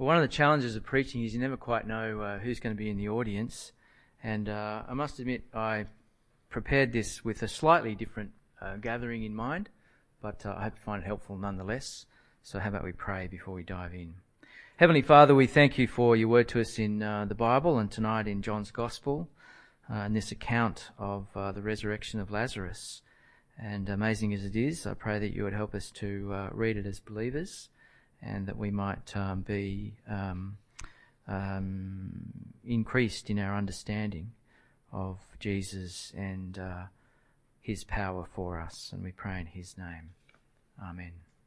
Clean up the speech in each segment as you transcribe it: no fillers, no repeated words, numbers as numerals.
Well, one of the challenges of preaching is you never quite know who's going to be in the audience. And I must admit, I prepared this with a slightly different gathering in mind, but I hope you find it helpful nonetheless. So how about we pray before we dive in? Heavenly Father, we thank you for your word to us in the Bible and tonight in John's Gospel, and this account of the resurrection of Lazarus. And amazing as it is, I pray that you would help us to read it as believers, and that we might be increased in our understanding of Jesus and his power for us. And we pray in his name. Amen.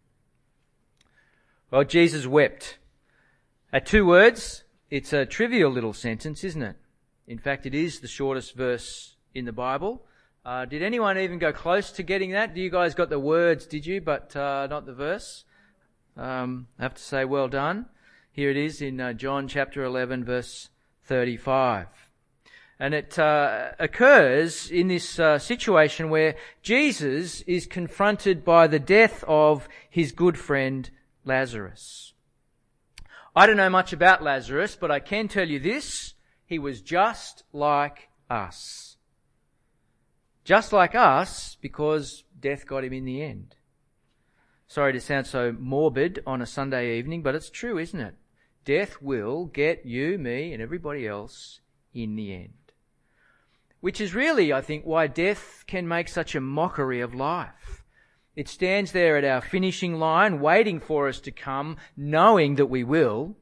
Well, Jesus wept. At 2 words, it's a trivial little sentence, isn't it? In fact, it is the shortest verse in the Bible. Did anyone even go close to getting that? You guys got the words, did you? But not the verse? I have to say, well done. Here it is in John chapter 11, verse 35. And it occurs in this situation where Jesus is confronted by the death of his good friend Lazarus. I don't know much about Lazarus, but I can tell you this: he was just like us. Just like us, because death got him in the end. Sorry to sound so morbid on a Sunday evening, but it's true, isn't it? Death will get you, me, and everybody else in the end. Which is really, I think, why death can make such a mockery of life. It stands there at our finishing line, waiting for us to come, knowing that we will.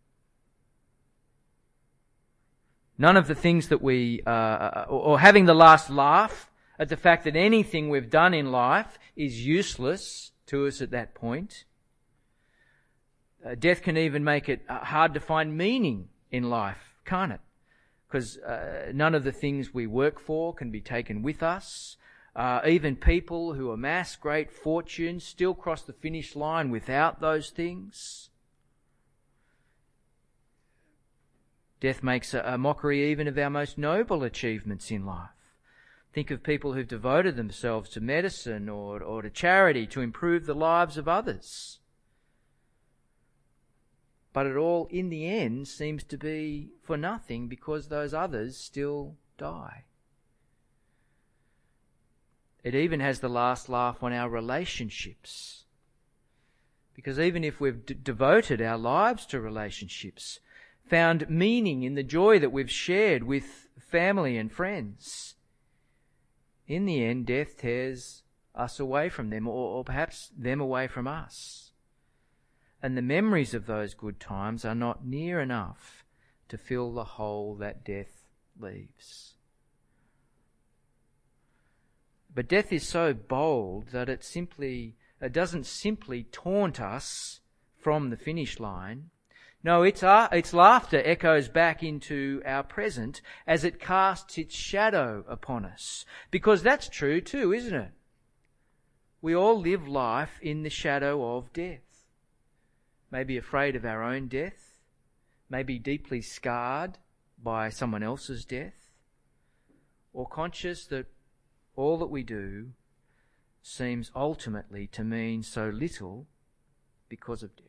None of the things that we, or having the last laugh at the fact that anything we've done in life is useless to us at that point. Death can even make it hard to find meaning in life, can't it? Because none of the things we work for can be taken with us. Even people who amass great fortunes still cross the finish line without those things. Death makes a mockery even of our most noble achievements in life. Think of people who've devoted themselves to medicine or to charity to improve the lives of others. But it all, in the end, seems to be for nothing because those others still die. It even has the last laugh on our relationships. Because even if we've devoted our lives to relationships, found meaning in the joy that we've shared with family and friends, in the end, death tears us away from them, or perhaps them away from us. And the memories of those good times are not near enough to fill the hole that death leaves. But death is so bold that it doesn't simply taunt us from the finish line. No, its laughter echoes back into our present as it casts its shadow upon us. Because that's true too, isn't it? We all live life in the shadow of death. Maybe afraid of our own death. Maybe deeply scarred by someone else's death. Or conscious that all that we do seems ultimately to mean so little because of death.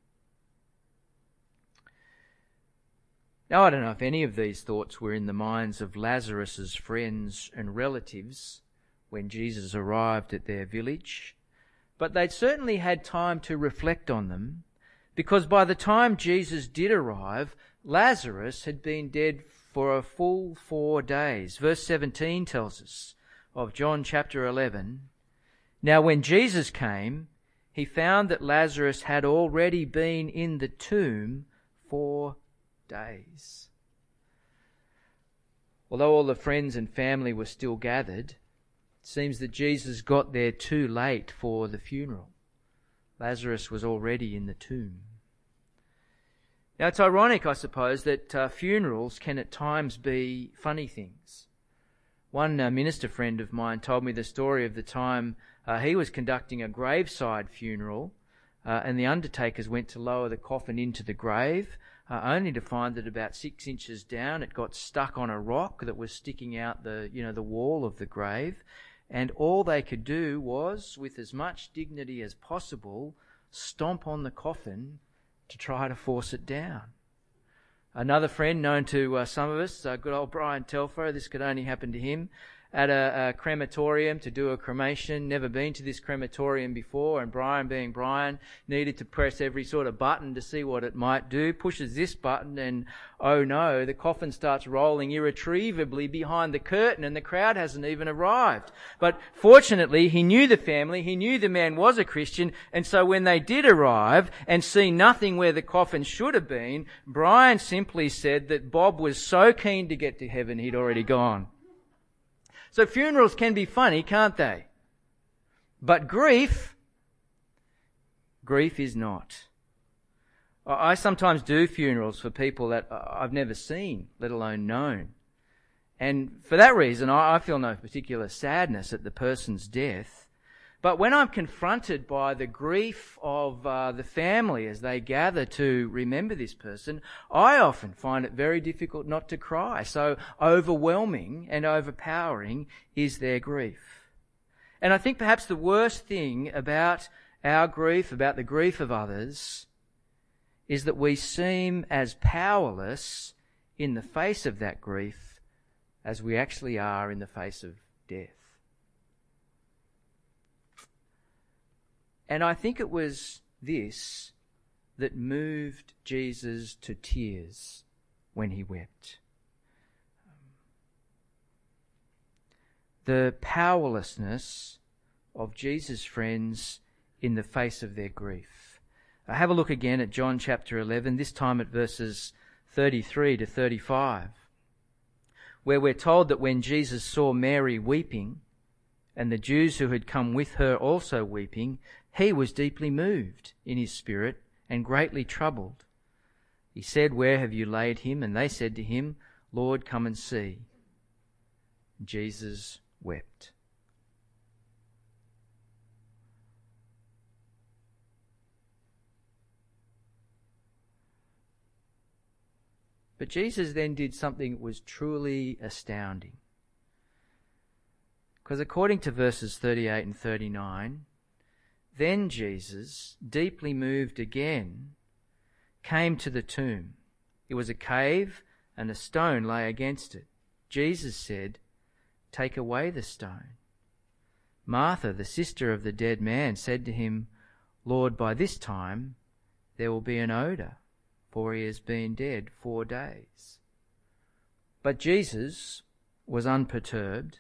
Now, I don't know if any of these thoughts were in the minds of Lazarus's friends and relatives when Jesus arrived at their village, but they'd certainly had time to reflect on them, because by the time Jesus did arrive, Lazarus had been dead for a full 4 days. Verse 17 tells us of John chapter 11, "Now when Jesus came, he found that Lazarus had already been in the tomb 4 days." Although all the friends and family were still gathered, it seems that Jesus got there too late for the funeral. Lazarus was already in the tomb. Now it's ironic, I suppose, that funerals can at times be funny things. One minister friend of mine told me the story of the time he was conducting a graveside funeral and the undertakers went to lower the coffin into the grave, only to find that about 6 inches down it got stuck on a rock that was sticking out the wall of the grave, and all they could do was, with as much dignity as possible, stomp on the coffin to try to force it down. Another friend known to some of us, good old Brian Telfer, this could only happen to him, at a crematorium to do a cremation, never been to this crematorium before, and Brian, being Brian, needed to press every sort of button to see what it might do, pushes this button and, oh no, the coffin starts rolling irretrievably behind the curtain and the crowd hasn't even arrived. But fortunately, he knew the family, he knew the man was a Christian, and so when they did arrive and see nothing where the coffin should have been, Brian simply said that Bob was so keen to get to heaven he'd already gone. So funerals can be funny, can't they? But grief is not. I sometimes do funerals for people that I've never seen, let alone known. And for that reason, I feel no particular sadness at the person's death. But when I'm confronted by the grief of the family as they gather to remember this person, I often find it very difficult not to cry. So overwhelming and overpowering is their grief. And I think perhaps the worst thing about our grief, about the grief of others, is that we seem as powerless in the face of that grief as we actually are in the face of death. And I think it was this that moved Jesus to tears when he wept. The powerlessness of Jesus' friends in the face of their grief. Have a look again at John chapter 11, this time at verses 33 to 35, where we're told that when Jesus saw Mary weeping, and the Jews who had come with her also weeping, he was deeply moved in his spirit and greatly troubled. He said, "Where have you laid him?" And they said to him, "Lord, come and see." Jesus wept. But Jesus then did something that was truly astounding. Because according to verses 38 and 39, then Jesus, deeply moved again, came to the tomb. It was a cave, and a stone lay against it. Jesus said, "Take away the stone." Martha, the sister of the dead man, said to him, "Lord, by this time there will be an odour, for he has been dead 4 days." But Jesus was unperturbed.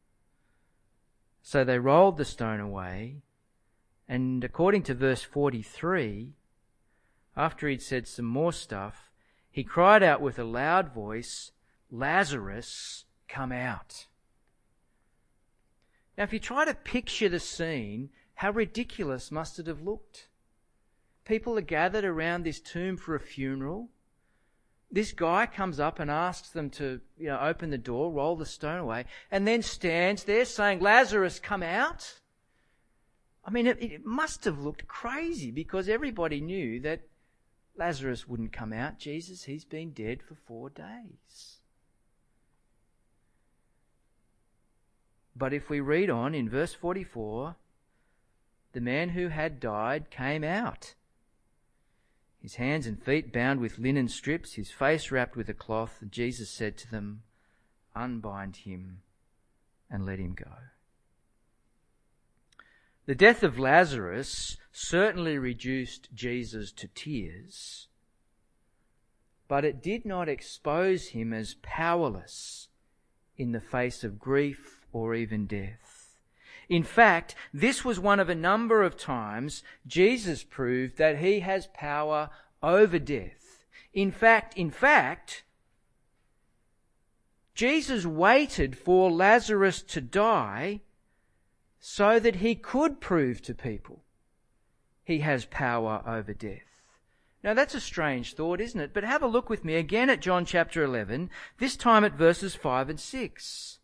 So they rolled the stone away, and according to verse 43, after he'd said some more stuff, he cried out with a loud voice, "Lazarus, come out." Now, if you try to picture the scene, how ridiculous must it have looked? People are gathered around this tomb for a funeral. This guy comes up and asks them to, open the door, roll the stone away, and then stands there saying, "Lazarus, come out." I mean, it must have looked crazy because everybody knew that Lazarus wouldn't come out. Jesus, he's been dead for 4 days. But if we read on in verse 44, the man who had died came out. His hands and feet bound with linen strips, his face wrapped with a cloth. And Jesus said to them, "Unbind him and let him go." The death of Lazarus certainly reduced Jesus to tears, but it did not expose him as powerless in the face of grief or even death. In fact, this was one of a number of times Jesus proved that he has power over death. In fact, Jesus waited for Lazarus to die so that he could prove to people he has power over death. Now that's a strange thought, isn't it? But have a look with me again at John chapter 11, this time at verses 5 and 6.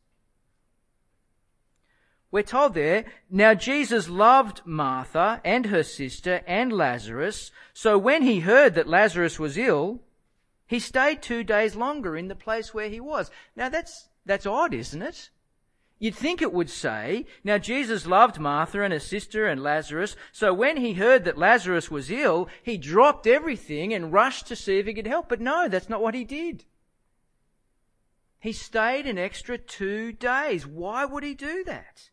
We're told there, "Now Jesus loved Martha and her sister and Lazarus, so when he heard that Lazarus was ill, he stayed 2 days longer in the place where he was." Now that's odd, isn't it? You'd think it would say, now Jesus loved Martha and her sister and Lazarus, so when he heard that Lazarus was ill, he dropped everything and rushed to see if he could help. But no, that's not what he did. He stayed an extra 2 days. Why would he do that?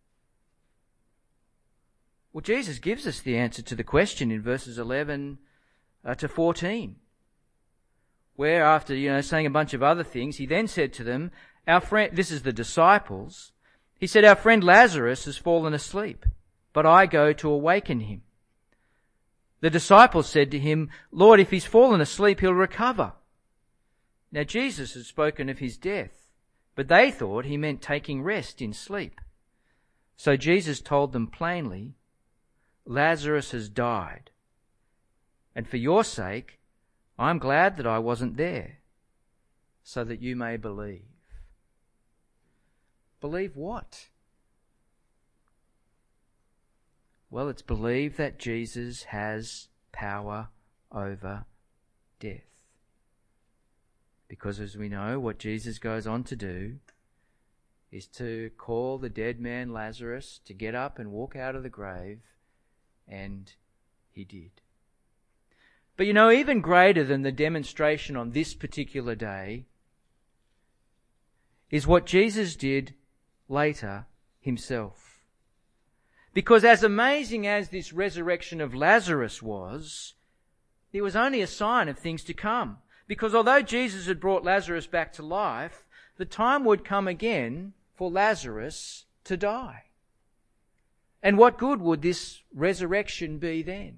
Well, Jesus gives us the answer to the question in verses 11 to 14, where after, saying a bunch of other things, he then said to them, our friend, this is the disciples, he said, our friend Lazarus has fallen asleep, but I go to awaken him. The disciples said to him, Lord, if he's fallen asleep, he'll recover. Now Jesus had spoken of his death, but they thought he meant taking rest in sleep. So Jesus told them plainly, Lazarus has died, and for your sake, I'm glad that I wasn't there, so that you may believe. Believe what? Well, it's believe that Jesus has power over death. Because as we know, what Jesus goes on to do is to call the dead man Lazarus to get up and walk out of the grave, and he did. But even greater than the demonstration on this particular day is what Jesus did later himself. Because as amazing as this resurrection of Lazarus was, it was only a sign of things to come. Because although Jesus had brought Lazarus back to life, the time would come again for Lazarus to die. And what good would this resurrection be then?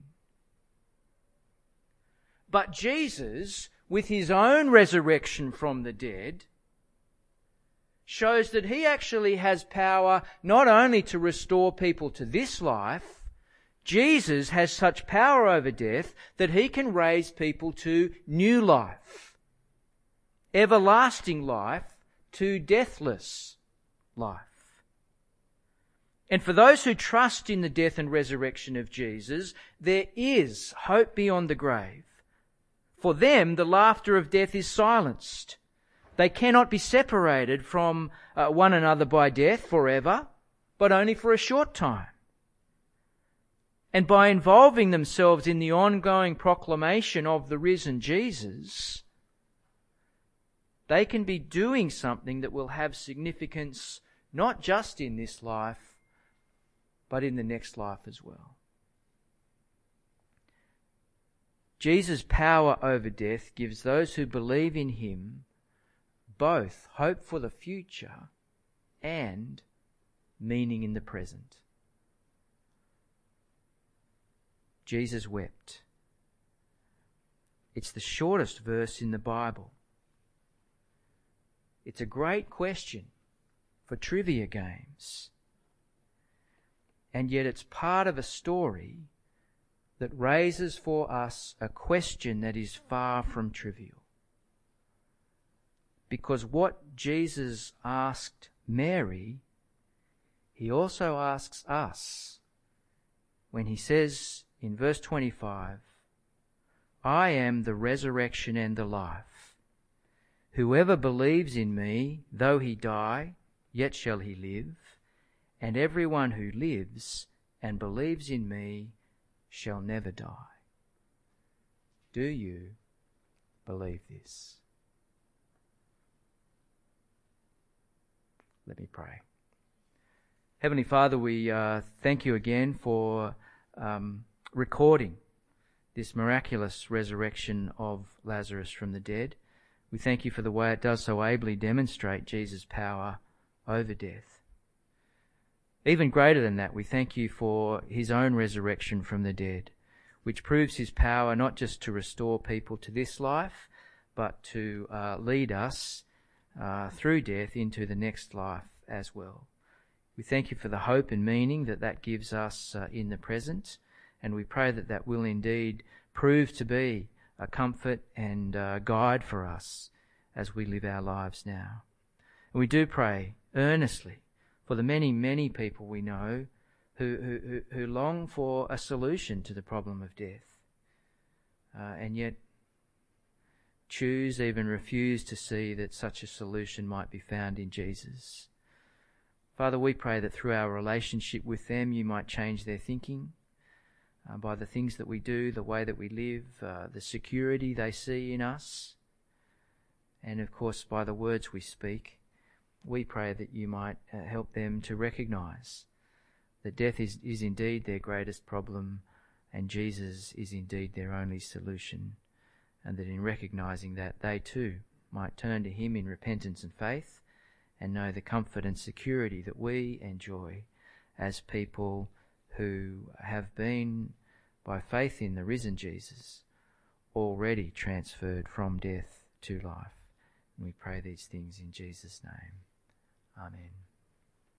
But Jesus, with his own resurrection from the dead, shows that he actually has power not only to restore people to this life. Jesus has such power over death that he can raise people to new life, everlasting life, to deathless life. And for those who trust in the death and resurrection of Jesus, there is hope beyond the grave. For them, the laughter of death is silenced. They cannot be separated from one another by death forever, but only for a short time. And by involving themselves in the ongoing proclamation of the risen Jesus, they can be doing something that will have significance not just in this life, but in the next life as well. Jesus' power over death gives those who believe in him both hope for the future and meaning in the present. Jesus wept. It's the shortest verse in the Bible. It's a great question for trivia games. And yet it's part of a story that raises for us a question that is far from trivial. Because what Jesus asked Mary, he also asks us when he says in verse 25, I am the resurrection and the life. Whoever believes in me, though he die, yet shall he live, and everyone who lives and believes in me shall never die. Do you believe this? Let me pray. Heavenly Father, we thank you again for recording this miraculous resurrection of Lazarus from the dead. We thank you for the way it does so ably demonstrate Jesus' power over death. Even greater than that, we thank you for his own resurrection from the dead, which proves his power not just to restore people to this life, but to lead us through death into the next life as well. We thank you for the hope and meaning that gives us in the present, and we pray that will indeed prove to be a comfort and guide for us as we live our lives now. And we do pray earnestly for the many, many people we know who long for a solution to the problem of death, and yet choose, even refuse to see that such a solution might be found in Jesus. Father, we pray that through our relationship with them, you might change their thinking by the things that we do, the way that we live, the security they see in us, and of course by the words we speak. We pray that you might help them to recognise that death is indeed their greatest problem and Jesus is indeed their only solution, and that in recognising that, they too might turn to him in repentance and faith and know the comfort and security that we enjoy as people who have been, by faith in the risen Jesus, already transferred from death to life. And we pray these things in Jesus' name. Amen.